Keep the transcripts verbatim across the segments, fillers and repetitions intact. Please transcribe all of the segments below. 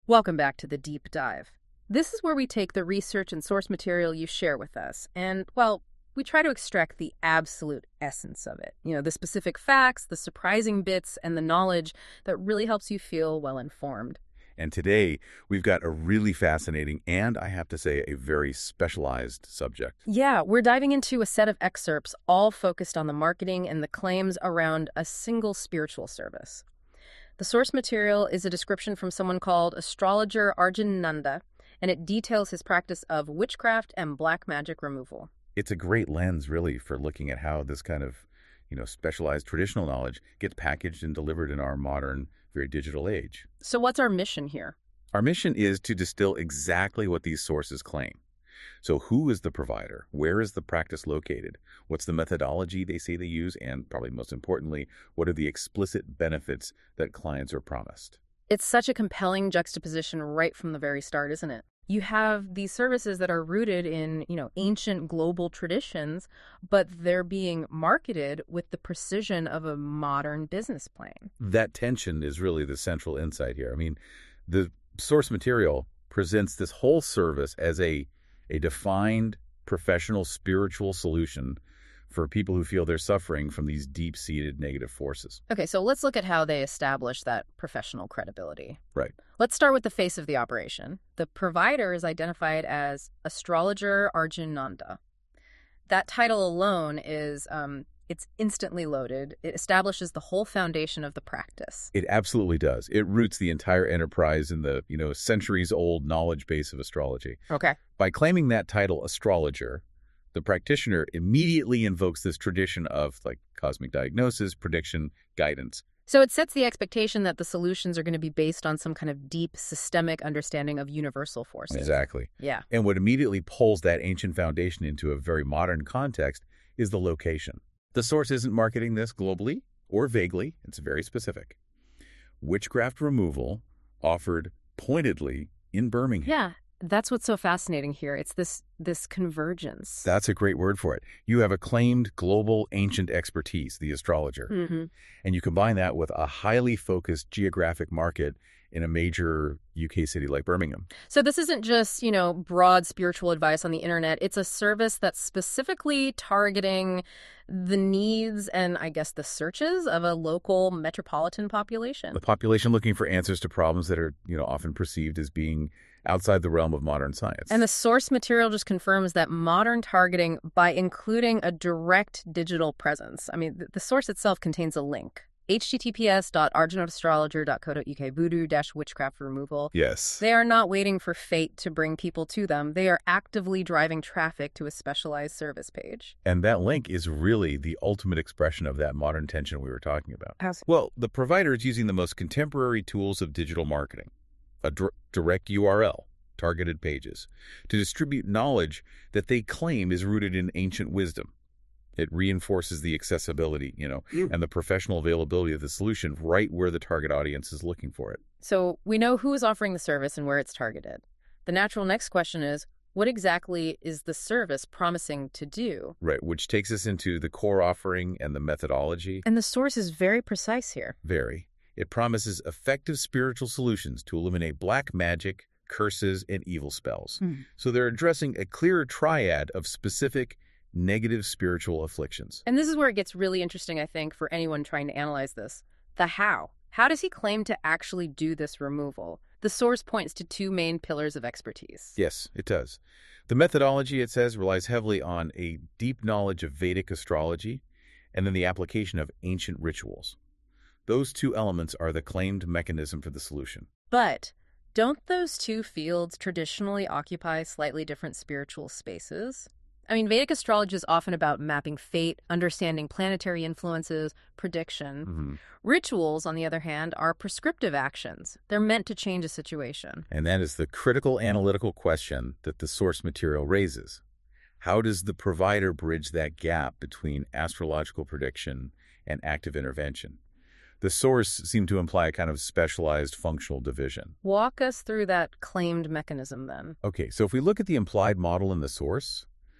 Welcome back to the Deep Dive. This is where we take the research and source material you share with us, and, well, we try to extract the absolute essence of it. You know, the specific facts, the surprising bits, and the knowledge that really helps you feel well-informed. And today, we've got a really fascinating and, I have to say, a very specialized subject. Yeah, we're diving into a set of excerpts all focused on the marketing and the claims around a single spiritual service. The source material is a description from someone called astrologer Arjun Nanda, and it details his practice of witchcraft and black magic removal. It's a great lens, really, for looking at how this kind of, you know, specialized traditional knowledge gets packaged and delivered in our modern, very digital age. So what's our mission here? Our mission is to distill exactly what these sources claim. So who is the provider? Where is the practice located? What's the methodology they say they use? And probably most importantly, what are the explicit benefits that clients are promised? It's such a compelling juxtaposition right from the very start, isn't it? You have these services that are rooted in, you know, ancient global traditions, but they're being marketed with the precision of a modern business plan. That tension is really the central insight here. I mean, the source material presents this whole service as a, a defined professional spiritual solution for people who feel they're suffering from these deep-seated negative forces. Okay, so let's look at how they establish that professional credibility. Right. Let's start with the face of the operation. The provider is identified as astrologer Arjun Nanda. That title alone is, um, it's instantly loaded. It establishes the whole foundation of the practice. It absolutely does. It roots the entire enterprise in the, you know, centuries-old knowledge base of astrology. Okay. By claiming that title, astrologer, the practitioner immediately invokes this tradition of, like, cosmic diagnosis, prediction, guidance. So it sets the expectation that the solutions are going to be based on some kind of deep systemic understanding of universal forces. Exactly. Yeah. And what immediately pulls that ancient foundation into a very modern context is the location. The source isn't marketing this globally or vaguely. It's very specific. Witchcraft removal offered pointedly in Birmingham. Yeah. That's what's so fascinating here. It's this this convergence. That's a great word for it. You have acclaimed global ancient expertise, the astrologer, Mm-hmm. and you combine that with a highly focused geographic market in a major U K city like Birmingham. So this isn't just, you know, broad spiritual advice on the internet. It's a service that's specifically targeting the needs and, I guess, the searches of a local metropolitan population. The population looking for answers to problems that are, you know, often perceived as being outside the realm of modern science. And the source material just confirms that modern targeting by including a direct digital presence. I mean, the, the source itself contains a link. h t t p s dot arjun astrologer dot co dot u k voodoo dash witchcraft removal. Yes. They are not waiting for fate to bring people to them. They are actively driving traffic to a specialized service page. And that link is really the ultimate expression of that modern tension we were talking about. How's- Well, the provider is using the most contemporary tools of digital marketing, a dir- direct U R L, targeted pages, to distribute knowledge that they claim is rooted in ancient wisdom. It reinforces the accessibility, you know, Mm. and the professional availability of the solution right where the target audience is looking for it. So we know who is offering the service and where it's targeted. The natural next question is, what exactly is the service promising to do? Right, which takes us into the core offering and the methodology. And the source is very precise here. Very. It promises effective spiritual solutions to eliminate black magic, curses, and evil spells. Mm. So they're addressing a clearer triad of specific negative spiritual afflictions. And this is where it gets really interesting, I think, for anyone trying to analyze this. The how. How does he claim to actually do this removal? The source points to two main pillars of expertise. Yes, it does. The methodology, it says, relies heavily on a deep knowledge of Vedic astrology and then the application of ancient rituals. Those two elements are the claimed mechanism for the solution. But don't those two fields traditionally occupy slightly different spiritual spaces? I mean, Vedic astrology is often about mapping fate, understanding planetary influences, prediction. Mm-hmm. Rituals, on the other hand, are prescriptive actions. They're meant to change a situation. And that is the critical analytical question that the source material raises. How does the provider bridge that gap between astrological prediction and active intervention? The source seemed to imply a kind of specialized functional division. Walk us through that claimed mechanism, then. Okay, so if we look at the implied model in the source,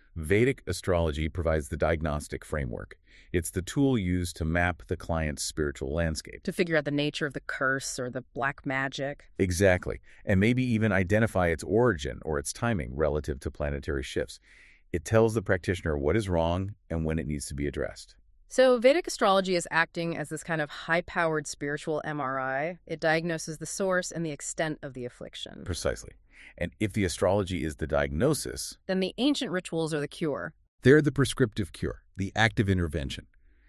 Vedic astrology provides the diagnostic framework. It's the tool used to map the client's spiritual landscape. To figure out the nature of the curse or the black magic. Exactly, and maybe even identify its origin or its timing relative to planetary shifts. It tells the practitioner what is wrong and when it needs to be addressed. So Vedic astrology is acting as this kind of high-powered spiritual M R I. It diagnoses the source and the extent of the affliction. Precisely. And if the astrology is the diagnosis, then the ancient rituals are the cure. they're the prescriptive cure, the active intervention.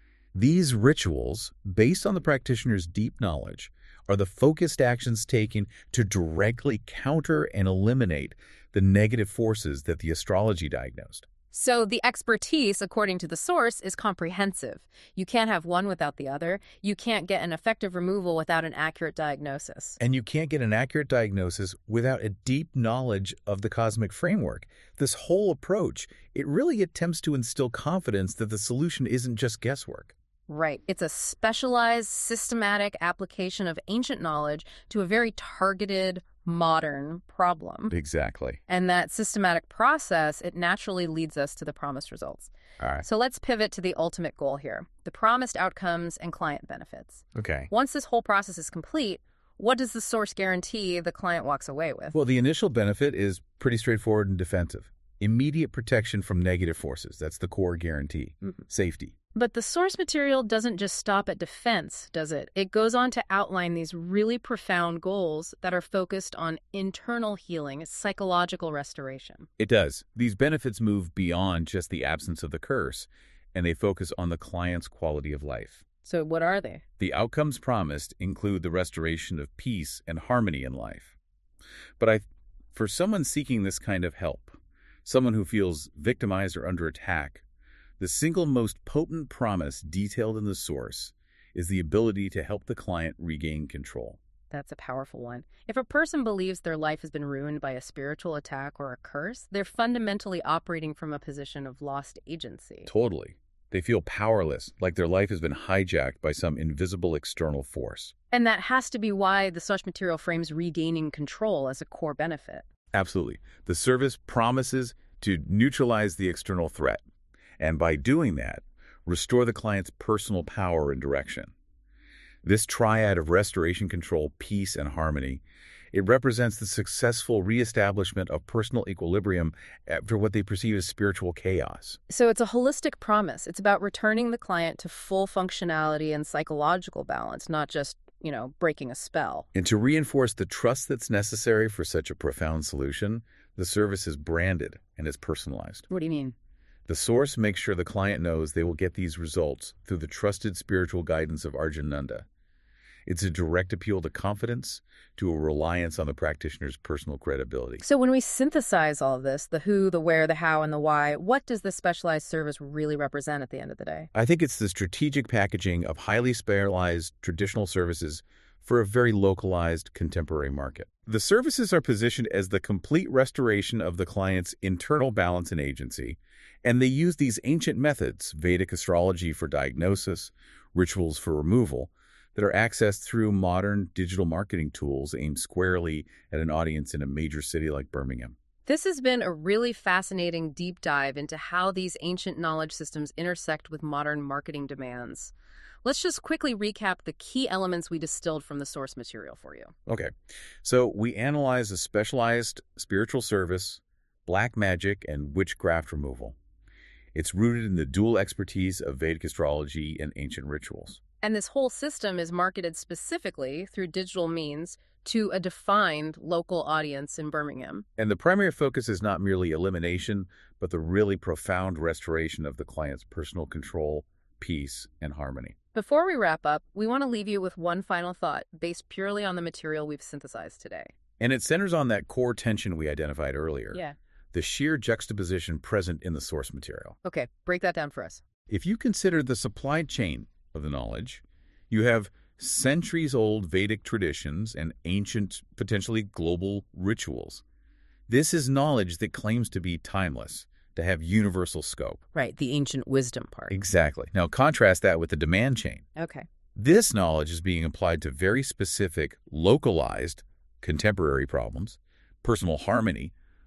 These rituals, based on the practitioner's deep knowledge, are the focused actions taken to directly counter and eliminate the negative forces that the astrology diagnosed. So the expertise, according to the source, is comprehensive. You can't have one without the other. You can't get an effective removal without an accurate diagnosis. And you can't get an accurate diagnosis without a deep knowledge of the cosmic framework. This whole approach, it really attempts to instill confidence that the solution isn't just guesswork. Right. It's a specialized, systematic application of ancient knowledge to a very targeted, modern problem. Exactly. And that systematic process, it naturally leads us to the promised results. All right. So let's pivot to the ultimate goal here, the promised outcomes and client benefits. Okay. Once this whole process is complete, what does the source guarantee the client walks away with? Well, the initial benefit is pretty straightforward and defensive. Immediate protection from negative forces. That's the core guarantee. Mhm. Safety. But the source material doesn't just stop at defense, does it? It goes on to outline these really profound goals that are focused on internal healing, psychological restoration. It does. These benefits move beyond just the absence of the curse, and they focus on the client's quality of life. So what are they? The outcomes promised include the restoration of peace and harmony in life. But I, for someone seeking this kind of help, someone who feels victimized or under attack, the single most potent promise detailed in the source is the ability to help the client regain control. That's a powerful one. If a person believes their life has been ruined by a spiritual attack or a curse, they're fundamentally operating from a position of lost agency. Totally. They feel powerless, like their life has been hijacked by some invisible external force. And that has to be why the source material frames regaining control as a core benefit. Absolutely. The service promises to neutralize the external threat, and by doing that, restore the client's personal power and direction. This triad of restoration, control, peace, and harmony, it represents the successful reestablishment of personal equilibrium after what they perceive as spiritual chaos. So it's a holistic promise. It's about returning the client to full functionality and psychological balance, not just, you know, breaking a spell. And to reinforce the trust that's necessary for such a profound solution, the service is branded and is personalized. What do you mean? The source makes sure the client knows they will get these results through the trusted spiritual guidance of Arjananda. It's a direct appeal to confidence, to a reliance on the practitioner's personal credibility. So when we synthesize all of this, the who, the where, the how, and the why, what does this specialized service really represent at the end of the day? I think it's the strategic packaging of highly specialized traditional services for a very localized contemporary market. The services are positioned as the complete restoration of the client's internal balance and agency, and they use these ancient methods, Vedic astrology for diagnosis, rituals for removal, that are accessed through modern digital marketing tools aimed squarely at an audience in a major city like Birmingham. This has been a really fascinating deep dive into how these ancient knowledge systems intersect with modern marketing demands. Let's just quickly recap the key elements we distilled from the source material for you. Okay, so we analyze a specialized spiritual service, black magic, and witchcraft removal. It's rooted in the dual expertise of Vedic astrology and ancient rituals. And this whole system is marketed specifically through digital means to a defined local audience in Birmingham. And the primary focus is not merely elimination, but the really profound restoration of the client's personal control, peace, and harmony. Before we wrap up, we want to leave you with one final thought based purely on the material we've synthesized today. And it centers on that core tension we identified earlier. Yeah. The sheer juxtaposition present in the source material. Okay, break that down for us. If you consider the supply chain of the knowledge, you have centuries-old Vedic traditions and ancient, potentially global rituals. This is knowledge that claims to be timeless, to have universal scope. Right, the ancient wisdom part. Exactly. Now contrast that with the demand chain. Okay. This knowledge is being applied to very specific, localized, contemporary problems, personal harmony,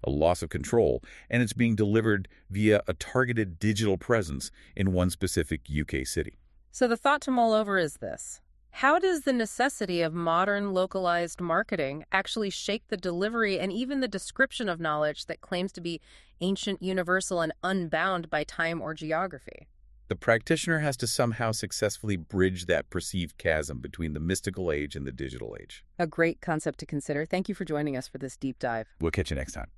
a loss of control, and it's being delivered via a targeted digital presence in one specific U K city. So the thought to mull over is this. How does the necessity of modern localized marketing actually shape the delivery and even the description of knowledge that claims to be ancient, universal, and unbound by time or geography? The practitioner has to somehow successfully bridge that perceived chasm between the mystical age and the digital age. A great concept to consider. Thank you for joining us for this deep dive. We'll catch you next time.